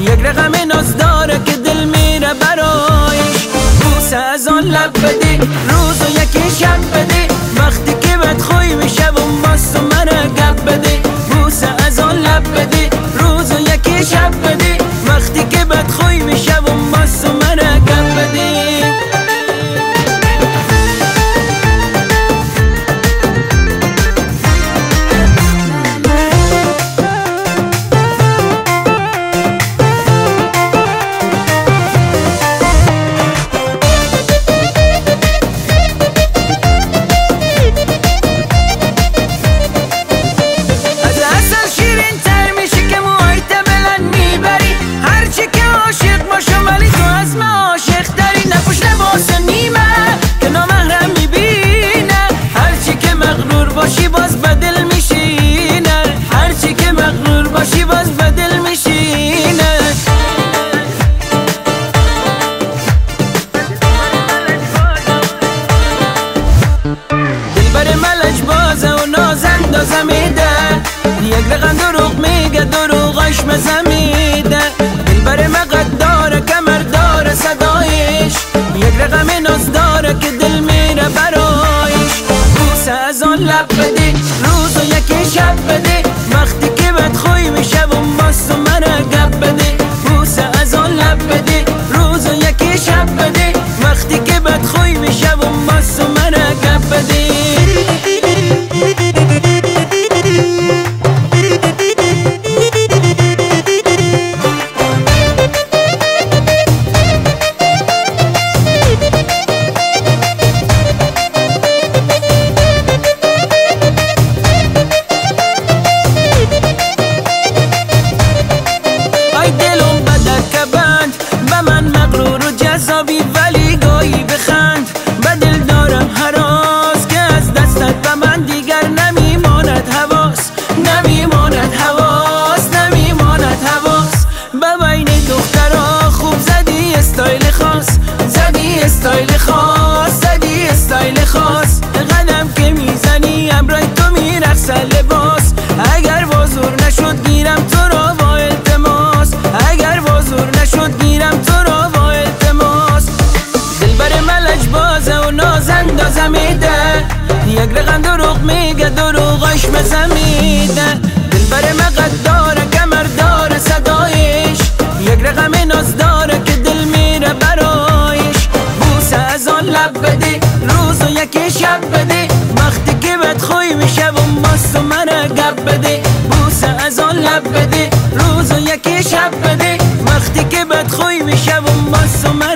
یک رقم ناز داره که دل میره برایش. بوسه از آن لب بدی، روز و یکی شب بدی، وقتی که بدخوی میشه و ماست و منه گپ بدی. بوسه از آن لب بدی، روز و یکی شب بدی، وقتی که بدخوی میشه و ماست و منه گپ بدی. یک رقم دروغ میگه، دروغش مزمیده. دلبر مقد داره، کمر داره صدایش، یک رقم ناز داره که دل میره برایش. بوسه از آن لب بدی، روز و یکی شب بدی، وقتی که بدخوی میشه و ماست و منه گپ بدی. بوسه از آن لب بدی، روز و یکی شب بدی، وقتی که بدخوی میشه و ماست و منه گپ بدی. ولی گاهی بخند، به دل دارم هراس که از دستت به من دیگر نمیماند حواس، نمیماند حواس، نمیماند حواس. به بین دخترها خوب زدی استایل خاص، زدی استایل خاص، زدی استایل خاص. قدم که میزنی امرای تو میرقصه لباس، اگر وازور نشد گیرم تو را با التماس، اگر وازور نشد گیرم تو را با التماس. دلبر ملج بازه و ناز اندازه میده، یک رقم دروغ میگه، دروغش مزمیده. دلبر مقد داره، کمر داره صدایش، یک رقم ناز داره که دل میره برایش. بوسه از آن لب بدی، روز و یکی شب بدی، وقتی که بدخوی میشه و ماست و منه گپ بدی. بوسه از آن لب بدی، روز و یکی شب بدی، وقتی که بدخوی میشه و ماست و منه